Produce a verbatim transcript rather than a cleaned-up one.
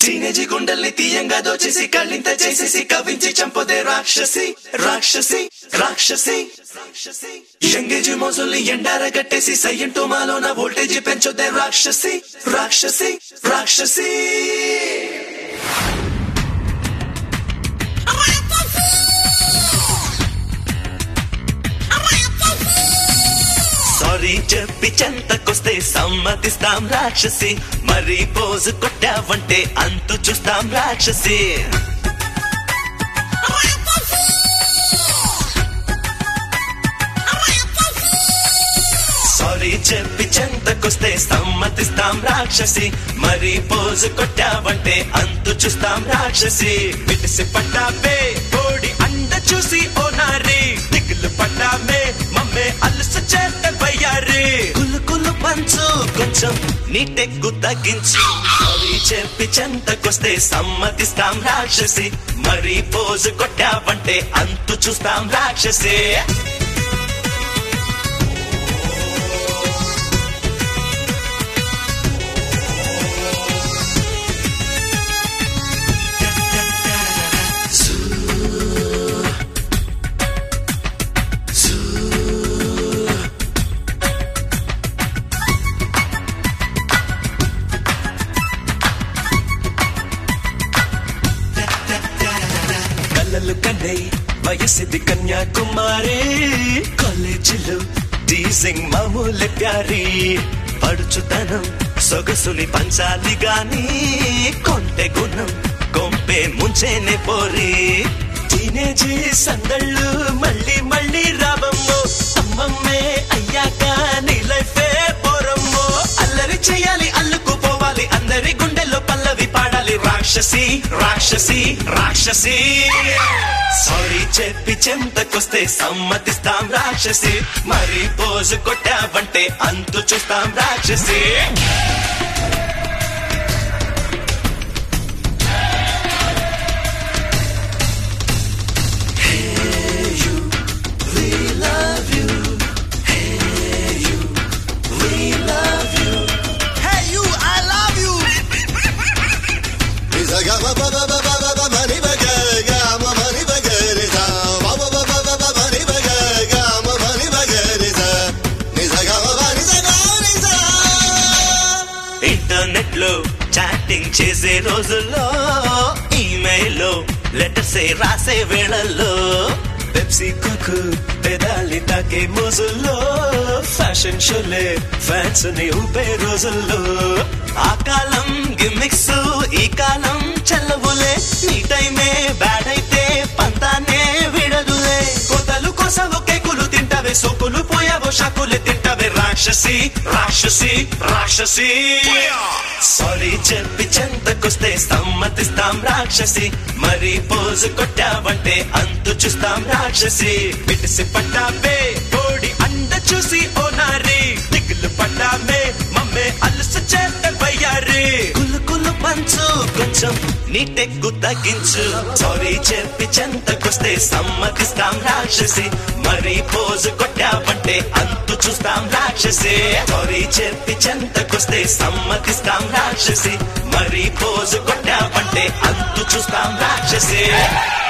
టీనేజీ గుండెల్ని తీయంగా దోచేసి కళ్ళింత చేసేసి కవించి చంపదే రాక్షసి రాక్షసి రాక్షసి ఎంగేజీ మోజుల్ని ఎండారగట్టేసి సయ్యంటూ మాలోన వోల్టేజీ పెంచొద్దే రాక్షసి రాక్షసి రాక్షసి సారీ చెప్పి చెంతకొస్తే సమ్మతిస్తాం రాక్షసి మరి పోజు కొట్టావంటే అంతు చూస్తాం రాక్షసి సారీ చెప్పి చెంతకొస్తే సమ్మతిస్తాం రాక్షసి మరి పోజు కొట్టావంటే అంతు చూస్తాం రాక్షసి విడిసి పట్టావే ఓడి అండ చూసి ఓ నారి దిగులు పట్టామే మమ్మే అలసు చేత బయ్యారి కులు కులు పంచు కొంచెం నీ టెగ్గు తగ్గించు సారీ చెప్పి చెంతకొస్తే సమ్మతిస్తాం రాక్షసి మరి పోజు కొట్టావంటే అంతు చూస్తాం రాక్షసి వయసిది కన్యాకుమారి కాలేజీలో టీజింగ్ మామూలు ప్యారీ పడుచుతనం సొగసుని పంచాలి గాని కొంటె గుణం కొంపే ముంచేనే పోరి టీనేజీ సందళ్ళు మళ్ళీ మళ్ళీ రావమ్మో అమ్మమ్మే అయ్యాక నీ లైఫే పోరమ్మో అల్లరి చేయాలి అల్లుకుపోవాలి అందరి గుండెల్లో పల్లవి పాడాలి రాక్షసి రాక్షసి రాక్షసి సారీ చెప్పి చెంతకొస్తే సమ్మతిస్తాం రాక్షసి మరి పోజు కొట్టావంటే అంతు చూస్తాం రాక్షసి ఇంటర్నెట్ లో చాటింగ్ చేసే రోజుల్లో ఈమెయిల్ లో లెటర్స్ రాసే వేళల్లో పెప్సీ కుకు పెదాలి తాకే మోజుల్లో ఫ్యాషన్ షోలే ఫ్యాన్స్ ని ఊపే రోజుల్లో ఆ కాలం గిమ్మిక్స్ ఈ కాలం చల్లవులే నీ టైమే బ్యాడ్ అయితే పంతానే విడదులే కోతలు కోసవు కేకులు తింటావే సోకులు పోయావో షాకులే తింటావే రాక్షసి రాక్షసి రాక్షసి సారీ చెప్పి చెంతకొస్తే సమ్మతిస్తాం రాక్షసి మరి పోజు కొట్టావంటే అంతు చూస్తాం రాక్షసి విడిసి పట్టావే ఓడి అండ చూసి ఓ నారి దిగులు పట్టామే మమ్మే అలసు చేత బయ్యారి కులు కులు పంచు కొంచెం నీ టెగ్గు తగ్గించు సారీ చెప్పి చెంతకొస్తే సమ్మతిస్తాం రాక్షసి మరి పోజు కొట్టావంటే అంతు చూస్తాం రాక్షసి సారీ చెప్పి చెంతకొస్తే సమ్మతిస్తాం రాక్షసి మరి పోజు కొట్టావంటే అంతు చూస్తాం రాక్షసి